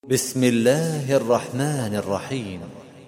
بسم الله الرحمن الرحيم.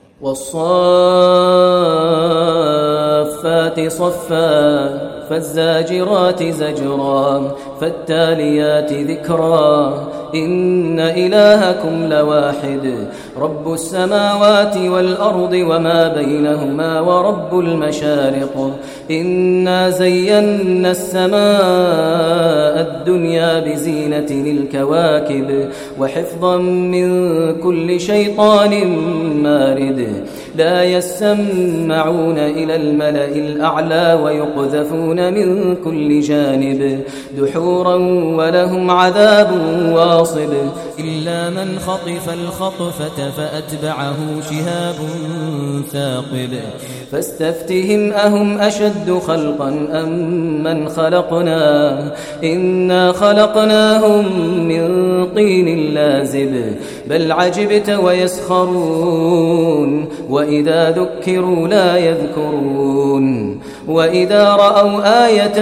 والصافات صفا فالزاجرات زجرا فالتاليات ذكرا إن إلهكم لواحد رب السماوات والأرض وما بينهما ورب المشارق إنا زينا السماء الدنيا بزينة الكواكب وحفظا من كل شيطان مارد لا يسمعون إلى الملأ الأعلى ويقذفون من كل جانب دحورا ولهم عذاب واصب إلا من خطف الخطفة فأتبعه شهاب ثاقب فاستفتهم أهم أشد خلقا أم من خلقنا إنا خلقناهم من طين لازب بل عجبت ويسخرون وإذا ذكروا لا يذكرون وإذا رأوا آية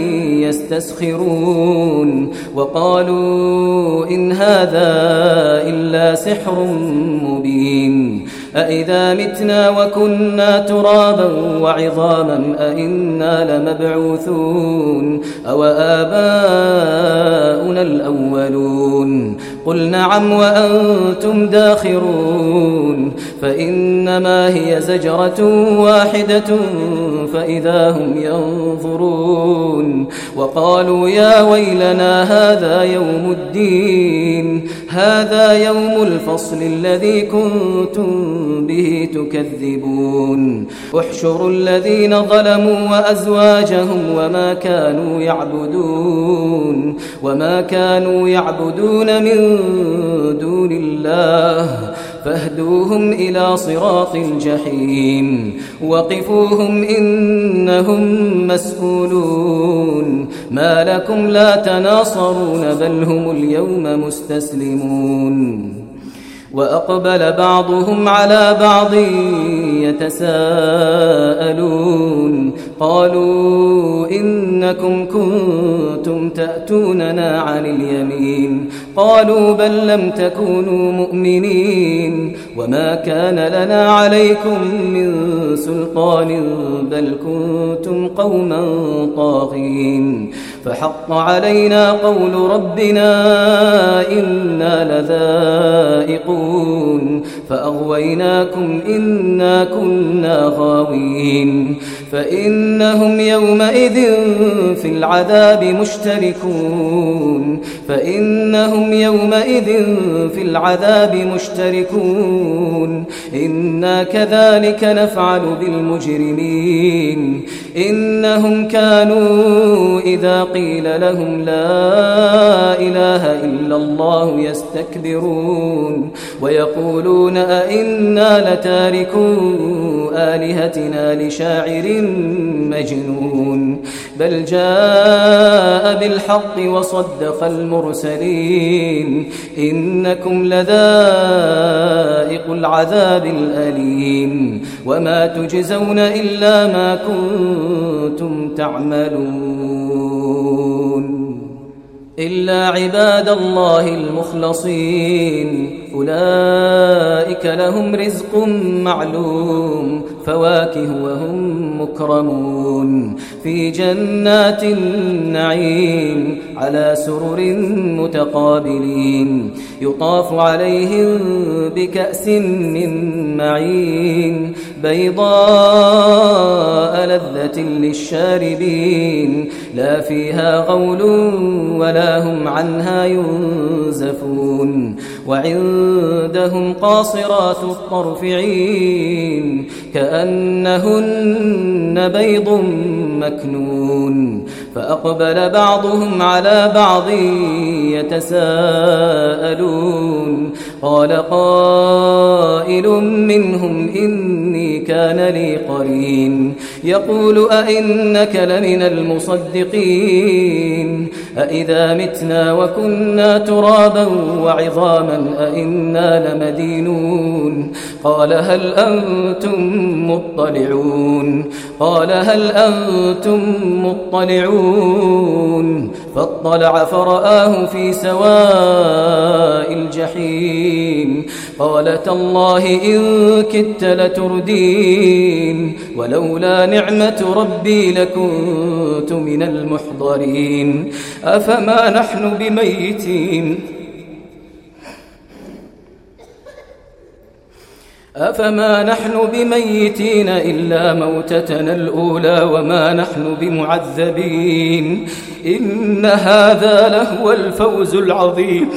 يستسخرون وقالوا إن هذا إلا سحر مبين أإذا متنا وكنا ترابا وعظاما أإنا لمبعوثون أو آباؤنا الأولون قل نعم وأنتم داخرون فإنما هي زجرة واحدة فإذا هم ينظرون وقالوا يا ويلنا هذا يوم الدين هذا يوم الفصل الذي كنتم به تكذبون احشروا الذين ظلموا وأزواجهم وما كانوا يعبدون من دون الله فاهدوهم إلى صراط الجحيم وقفوهم إنهم مسؤولون ما لكم لا تناصرون بل هم اليوم مستسلمون وأقبل بعضهم على بعض يتساءلون قالوا إنكم كنتم تأتوننا عن اليمين قالوا بل لم تكونوا مؤمنين وما كان لنا عليكم من سلطان بل كنتم قوما طاغين فحق علينا قول ربنا إنا لذائقون فأغويناكم إنا كنا غاوين فإنهم يومئذ في العذاب مشتركون إنا كذلك نفعل بالمجرمين إنهم كانوا إذا قيل لهم لا إله إلا الله يستكبرون ويقولون أئنا لتاركو آلهتنا لشاعر مجنون بل جاء بالحق وصدق المرسلين إنكم لذائق العذاب الأليم وما تجزون إلا ما كنتم تعملون إلا عباد الله المخلصين أولئك لهم رزق معلوم فواكه وهم مكرمون في جنات النعيم على سرر متقابلين يطاف عليهم بكأس من معين بيضاء لذة للشاربين لا فيها غول ولا هم عنها ينزفون وعندهم قاصرات الطرف عين كأنهن بيض مكنون فأقبل بعضهم على بعض يتساءلون قال قائل منهم إني كان لي قرين يقول أئنك لمن المصدقين أئذا متنا وكنا ترابا وعظاما أئنا لمدينون قال هل أنتم مطلعون فاطلع فرآه في سواء الجحيم قال تالله إن كدت لتردين ولولا نعمة ربي لكنت من المحضرين أفما نحن بميتين إلا موتتنا الأولى وما نحن بمعذبين إن هذا لهو الفوز العظيم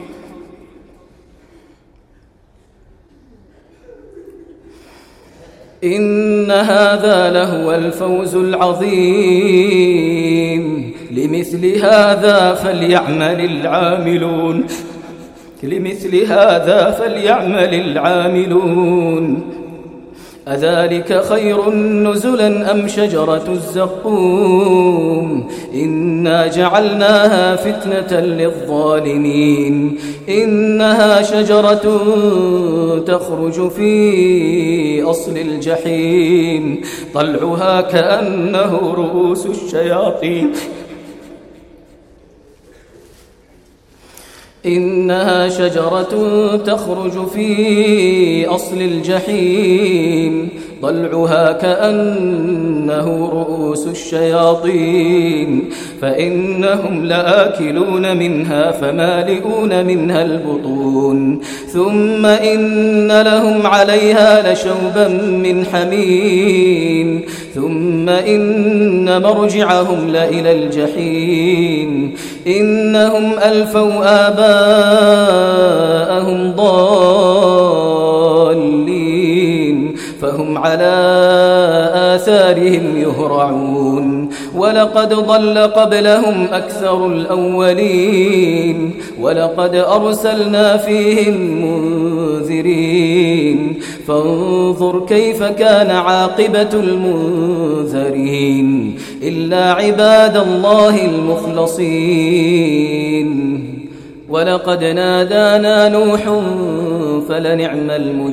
لمثل هذا فليعمل العاملون أذلك خير نزلا أم شجرة الزقوم إنا جعلناها فتنة للظالمين إنها شجرة تخرج في أصل الجحيم طلعها كأنه رؤوس الشياطين إنها شجرة تخرج في أصل الجحيم ضلعها كأنه رؤوس الشياطين فإنهم لآكلون منها فمالئون منها البطون ثم إن لهم عليها لشوبا من حميم ثم إن مرجعهم لإلى الجحيم إنهم ألفوا آباءهم ضالين فهم على آثارهم يهرعون ولقد ضل قبلهم أكثر الأولين ولقد أرسلنا فيهم منذرين فانظر كيف كان عاقبة المنذرين إلا عباد الله المخلصين ولقد نادانا نوح فلنعم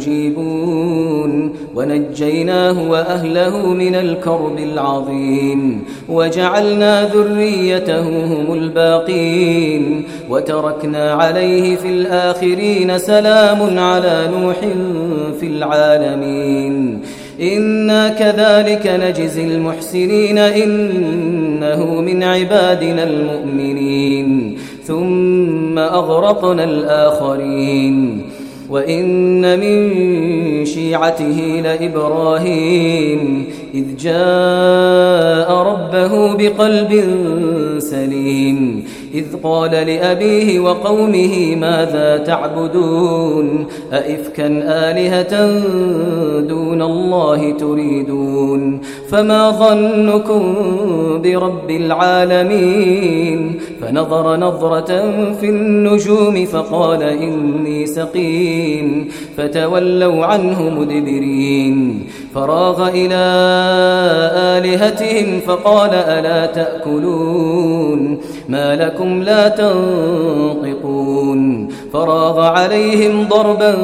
المجيبون ونجيناه وأهله من الكرب العظيم وجعلنا ذريته هم الباقين وتركنا عليه في الآخرين سلام على نوح في العالمين إنا كذلك نجزي المحسنين إنه من عبادنا المؤمنين ثم أغرقنا الآخرين وإن من شيعته لإبراهيم إذ جاء ربه بقلب سليم إذ قال لأبيه وقومه ماذا تعبدون أئفكا آلهة دون الله تريدون فما ظنكم برب العالمين فنظر نظرة في النجوم فقال إني سقيم فتولوا عنه مدبرين فراغ إلى آلهتهم فقال ألا تأكلون ما لكم لا تنطقون فراغ عليهم ضربا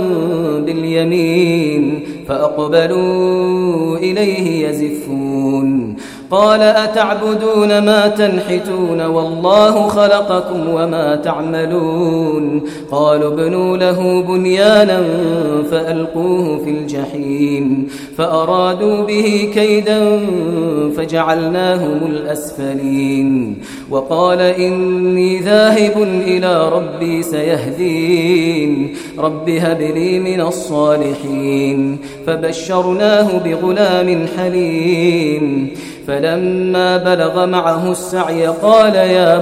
باليمين فأقبلوا إليه يزفون قال أتعبدون ما تنحتون والله خلقكم وما تعملون قالوا ابنوا له بنيانا فألقوه في الجحيم فأرادوا به كيدا فجعلناهم الأسفلين وقال إني ذاهب إلى ربي سيهدين رب هب لي من الصالحين فبشرناه بغلام حليم فلما بلغ معه السعي قال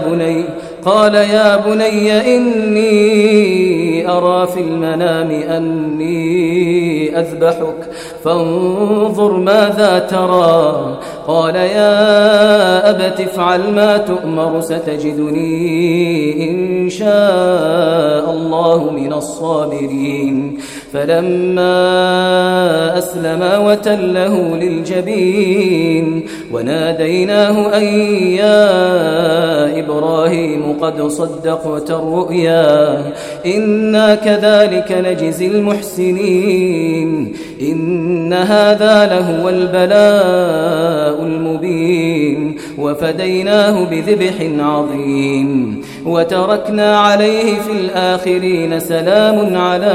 يا بني إني أرى في المنام أني أذبحك فانظر ماذا ترى قال يا أبت افعل ما تؤمر ستجدني إن شاء الله من الصابرين فلما أسلما وتله للجبين وناديناه أن يا إبراهيم قد صدقت الرؤيا إنا كذلك نجزي المحسنين إن هذا لهو البلاء المبين وفديناه بذبح عظيم وتركنا عليه في الآخرين سلام على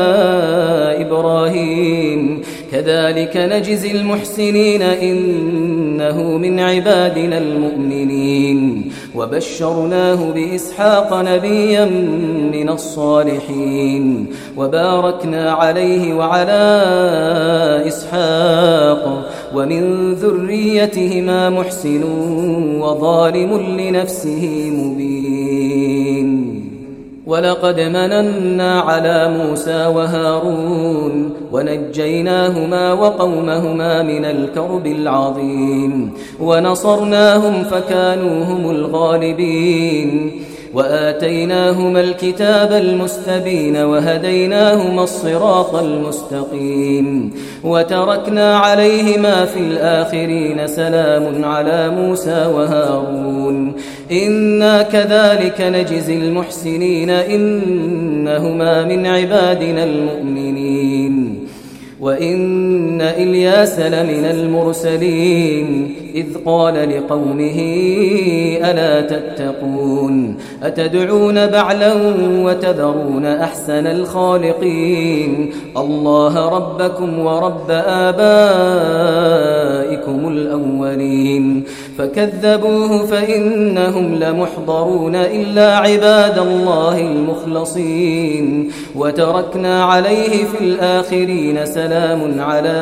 إبراهيم كذلك نجزي المحسنين إنه من عبادنا المؤمنين وبشرناه بإسحاق نبيا من الصالحين وباركنا عليه وعلى إسحاق ومن ذريتهما محسن وظالم لنفسه مبين ولقد مننا على موسى وهارون ونجيناهما وقومهما من الكرب العظيم ونصرناهم فكانوا هم الغالبين وآتيناهما الكتاب المستبين وهديناهما الصراط المستقيم وتركنا عليهما في الآخرين سلام على موسى وهارون إنا كذلك نجزي المحسنين إنهما من عبادنا المؤمنين وإن إلياس لمن المرسلين إذ قال لقومه ألا تتقون أتدعون بعلا وتذرون أحسن الخالقين الله ربكم ورب آبائكم الأولين فكذبوه فإنهم لمحضرون إلا عباد الله المخلصين وتركنا عليه في الآخرين سلام على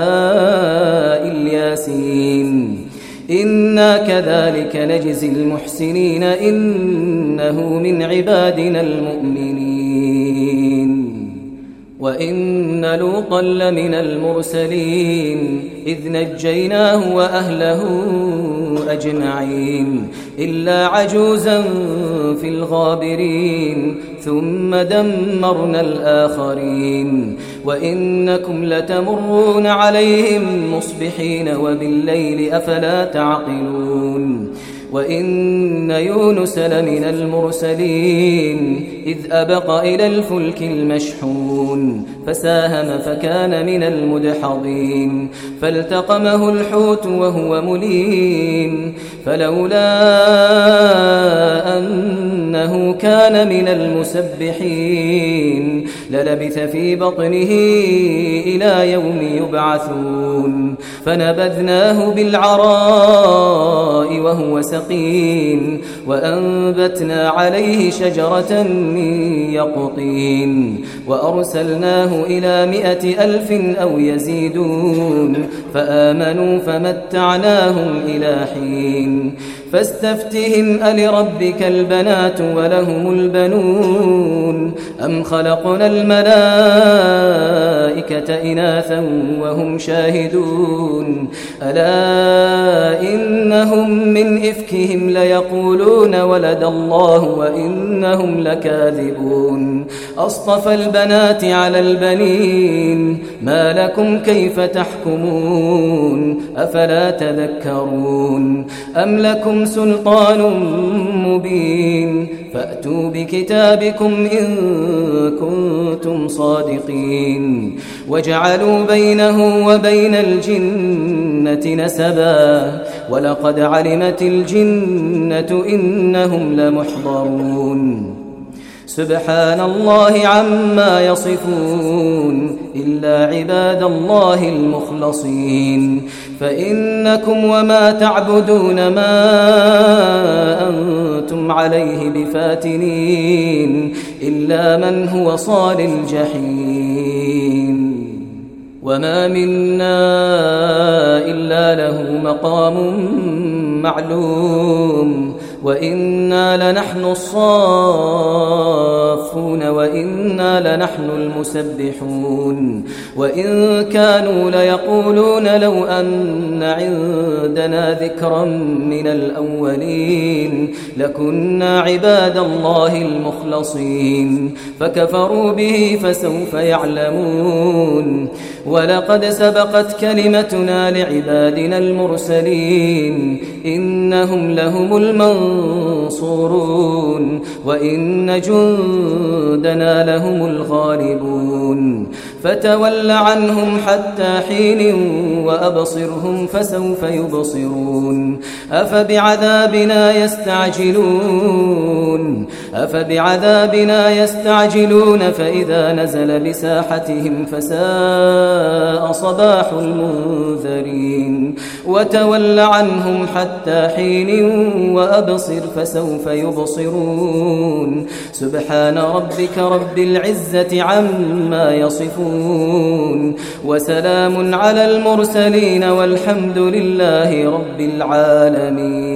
الياسين إنا كذلك نجزي المحسنين إنه من عبادنا المؤمنين وإن لوطا لمن المرسلين إذ نجيناه وأهله أجمعين إلا عجوزا في الغابرين ثم دمرنا الآخرين وإنكم لتمرون عليهم مصبحين وبالليل أفلا تعقلون وإن يونس لمن المرسلين إذ أبق إلى الفلك المشحون فساهم فكان من المدحضين فالتقمه الحوت وهو مليم فلولا أنه كان من المسبحين للبث في بطنه إلى يوم يبعثون فنبذناه بالعراء وهو سقيم وأنبتنا عليه شجرة من يقطين وأرسلناه إلى 100,000 أو يزيدون فآمنوا فمتعناهم إلى حين فاستفتهم ألربك البنات ولهم البنون أم خلقنا الملائكة إناثا وهم شاهدون ألا إنهم من إفكهم ليقولون ولد الله وإنهم لكاذبون أصطفى البنات على البنين ما لكم كيف تحكمون أفلا تذكرون أم لكم سلطان مبين فأتوا بكتابكم إن كنتم صادقين وجعلوا بينه وبين الجنة نسبا ولقد علمت الجنة إنهم لمحضرون سبحان الله عما يصفون إلا عباد الله المخلصين فإنكم وما تعبدون ما أنتم عليه بفاتنين إلا من هو صال الجحيم وما منا إلا له مقام معلوم وإنا لنحن الصافون وإنا لنحن المسبحون وإن كانوا ليقولون لو أن عندنا ذكرا من الأولين لكنا عباد الله المخلصين فكفروا به فسوف يعلمون ولقد سبقت كلمتنا لعبادنا المرسلين إنهم لهم المنصورون وإن جندنا لهم الغالبون يستعجلون فتول عنهم حتى حين وأبصرهم فسوف يبصرون أفبعذابنا يستعجلون فإذا نزل بساحتهم فساء صباح المنذرين وتول عنهم حتى حين وأبصر فسوف يبصرون سبحان ربك رب العزة عما يصفون وسلام على المرسلين والحمد لله رب العالمين.